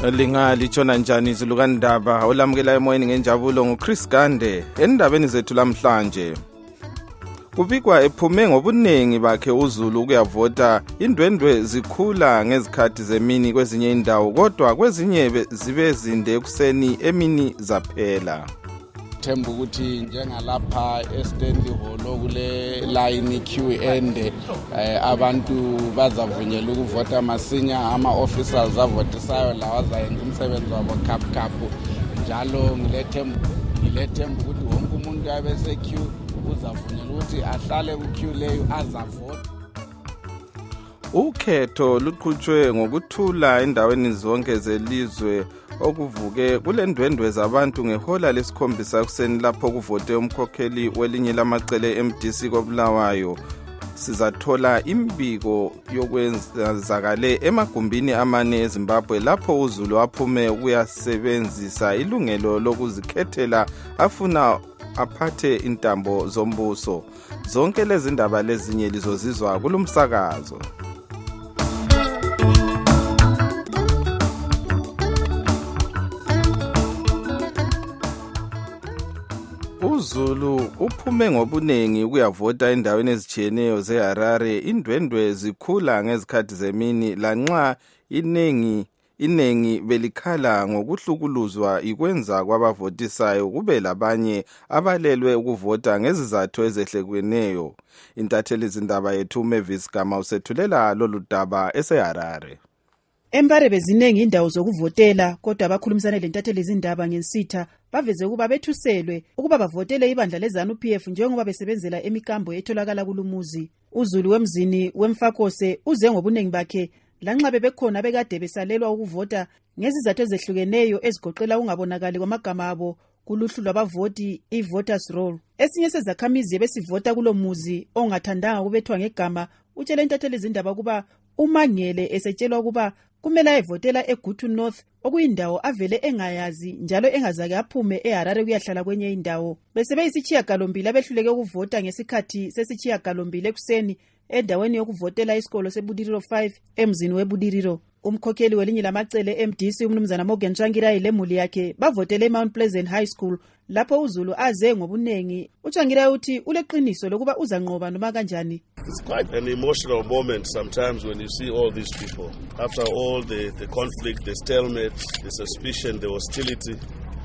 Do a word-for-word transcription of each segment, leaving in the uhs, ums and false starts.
Lingali tshona njani izulu kaNdaba olamukela emoyeni ngenjabulo nguChris Gande endabeni zethu lamhlanje. Kubikwa ephume ngobuningi bakhe uZulu ukuyavota, indwendwe zikhula ngezikhathi zemini kwezinye indawo kodwa kwezinye zibe zinde ekuseni emini zaphela. Themba ukuthi njengalapha eStanley Hall kule line Q ende abantu bazavunyelwa ukuvota masinya, ama officers avotisayo lawa azayenza umsebenzi wabo khaphukhaphu. Njalo ngilethemba ngilethemba ukuthi wonke umuntu abese Q uzavunyelwa ukuthi ahlale ku Q leyo azavota. Ukhetho luqhutshwe ngokuthula endaweni zonke zelizwe okuvuke kulendwendwe zabantu ngehola lesikhombisa kuseni lapho kuvote umkhokheli welinye lamacele M D C koBulawayo. Sizathola imbiko yokwenzakale emagumbini amane eZimbabwe lapho uZulu aphume ukuyasebenzisa ilungelo lokuzikhethela afuna aphathe intambo zombuso. Zonke lezi ndaba lezinye lizozizwa kulumsakazo. uZulu uphume ngobuningi ukuyavota endaweni ezitshiyeneyo zeHarare. Indwendwe zikhula ngezikhathi zemini lanxa inengi inengi belikhala ngokuhlukuluzwa ikwenza kwabavotisayo kube labanye abalelwe ukuvota ngezizathu ezehlekeneyo. Intatheli zindaba yethu Mavis Gama usethulela lolu daba eseHarare. Empare bezinengi indawo zokuvotela kodwa abakhulumisana lentatheli izindaba ngensitha baveze ukuba bethuselwe ukuba bavotele ibandla leZANU P F njengoba besebenzela emikambo etholakala kulumuzi. uZulu wemzini wemfakose uze ngobunengi bakhe lanxa bebekhona bekade besalelwa ukuvota ngezizathu ezehlukeneyo ezigoqela ungabonakali kwamagama abo kuluhlu lwabavoti i-voters roll. Esinye sezakhamizi besivota kulomuzi ongathandanga kubethwa ngegama utshela intatheli izindaba ukuba umangele esetshelwa ukuba kumele ayevotela eGutu North okuyindawo avele engayazi njalo engazake aphume eHarare kuyahlala kwenye indawo. Bese beyisitshiya galombili abehluleke ukuvota ngesikhathi sesitshiya galombili ekuseni endaweni yokuvotela isikolo seBudiriro five emzini weBudiriro. Umkhokheli welinye lamacele M D C umnumzana Morgan Tsvangirai lemuli yakhe bavotele eMount Pleasant High School lapho uZulu aze ngobunengi. uTsvangirai uthi uleqiniso lokuba uzanqoba noma kanjani. It's quite an emotional moment sometimes when you see all these people. After all the, the conflict, the stalemate, the suspicion, the hostility,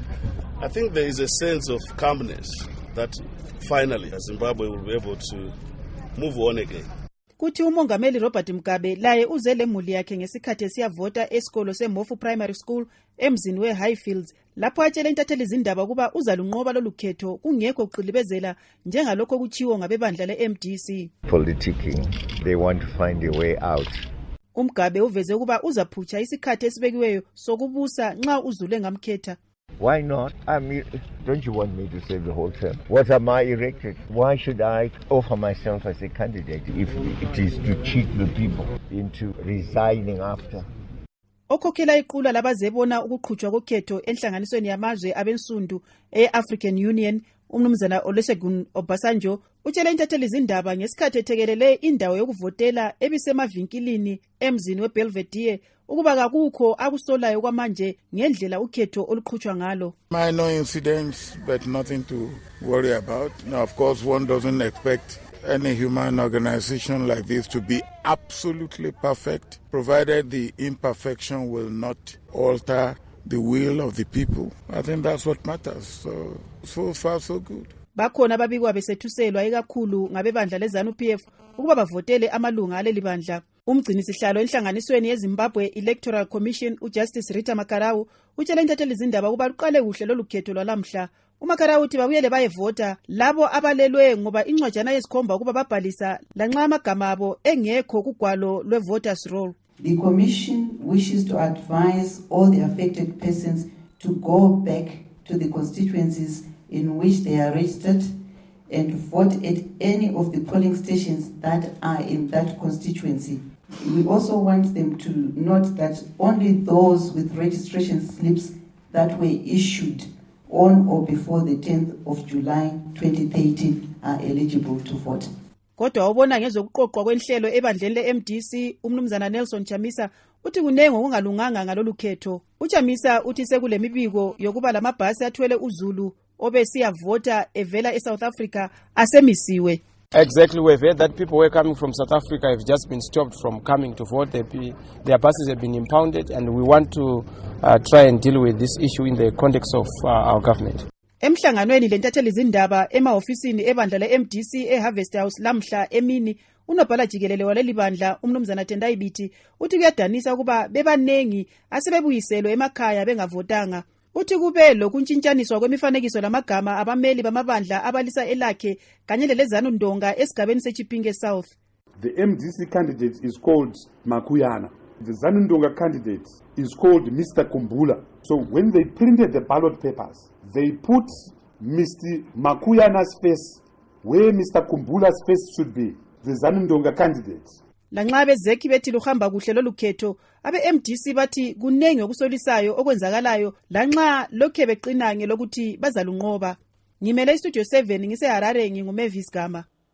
I think there is a sense of calmness that finally Zimbabwe will be able to move on again. Kuthi umongameli Robert Mugabe laye uze lemuli yakhe ngesikhathi esiyavota esikolo seMofu Primary School emzini weHighfields lapho atshela intatheli izindaba kuba uzalunqoba lolukhetho kungekho kuqilibezela njengalokho kuchiwo ngabebandla leM D C. Politicking, they want to find a way out. uMgabe uveze kuba uzaphutsha isikhathi esibekiweyo sokubusa nxa uZulu ngamkhetha. Why not? I mean, don't you want me to save the whole term? What am I elected? Why should I offer myself as a candidate if it is to cheat the people into resigning after? Okhokhela iqula labazebona ukuqhutshwa kokhetho enhlanganisweni yamazwe abensundu e-African Union umnumzana Olusegun Obasanjo utshela intatheli izindaba ngesikhathi ethekelele indawo yokuvotela ebisemavinkilini emzini weBelvedere ukuba kakukho akusolayo kwamanje ngendlela ukhetho oluqhutshwa ngalo. Minor incidents but nothing to worry about. Now of course one doesn't expect any human organization like this to be absolutely perfect, provided the imperfection will not alter the will of the people. I think that's what matters. So, so far so good. Bakhona babikwa besethuselwa ikakhulu ngabebandla leZANU P F ukuba bavotele amalunga aleli bandla. Umgcini sihlalo enhlanganisweni yeZimbabwe Electoral Commission uJustice Rita Makarau utshela intatheli izindaba ukuba luqale kuhle lolukhetho lwalamhla. uMakarau uthi babuyele bayevota labo abalelwe ngoba incwajana yesikhomba ukuba babhalisa lanxa amagama abo engekho kugwalo lwevoters roll. The Commission wishes to advise all the affected persons to go back to the constituencies in which they are registered and vote at any of the polling stations that are in that constituency. We also want them to note that only those with registration slips that were issued on or before the tenth of July twenty thirteen are eligible to vote. Kodwa ubona ngezokuqoqwa kwenhlelo ebandleni leM D C umnumzana Nelson Chamisa uthi kunenge okungalunganga ngalolu khetho. uChamisa uthi sekule mibiko yokuba lamabhasi athwele uZulu obesiyavota evela eSouth Africa asemisiwe. Exactly, we've heard that people who are coming from South Africa have just been stopped from coming to vote. Their buses have been impounded, and we want to uh, try and deal with this issue in the context of uh, our government. Emhlanganweni lentatheli izindaba emaofisini ebandla le-M D C eHarvest House lamhla emini, unobhala jikelele waleli bandla umnumzana Tendai Biti uthi kuyadanisa ukuba bebanengi asebebuyiselwe emakhaya bengavotanga. Uthi kube lokuntshintshaniswa kwemifanekiso lamagama abameli bamabandla abalisa elakhe kanye lelezanu ndonga esigabeni seChipinge South. The M D C candidate is called Makuyana. The ZANU Ndonga candidate is called Mister Kumbula. So when they printed the ballot papers, they put Mister Makuyana's face where Mister Kumbula's face should be, the ZANU Ndonga candidate. Lanxa bezekhi bethi luhamba kuhle lolu khetho, abe-M D C bathi kunenge okusolisayo okwenzakalayo lanxa lokhe beqina ngelokuthi bazalunqoba. Ngimele istudio seven ngise Harare, nginguMavis Gama.